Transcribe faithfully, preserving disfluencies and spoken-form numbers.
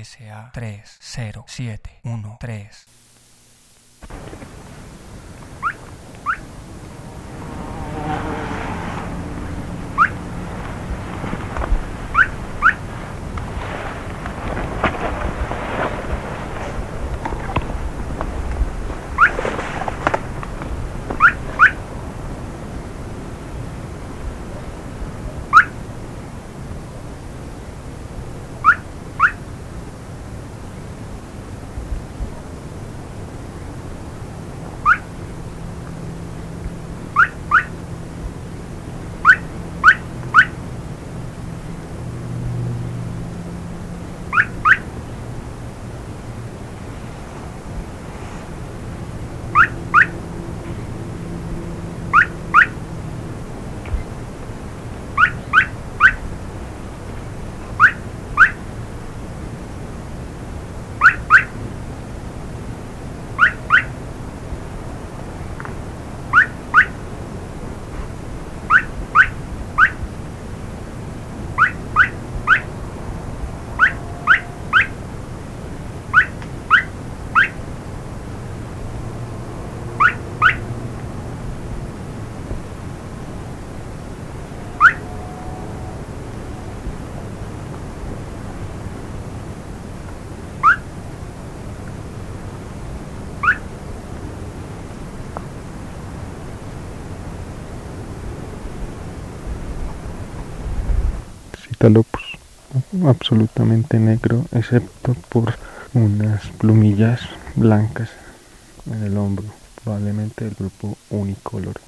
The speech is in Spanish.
S A tres cero siete uno tres. Citalopus, absolutamente negro, excepto por unas plumillas blancas en el hombro, probablemente del grupo unicolor.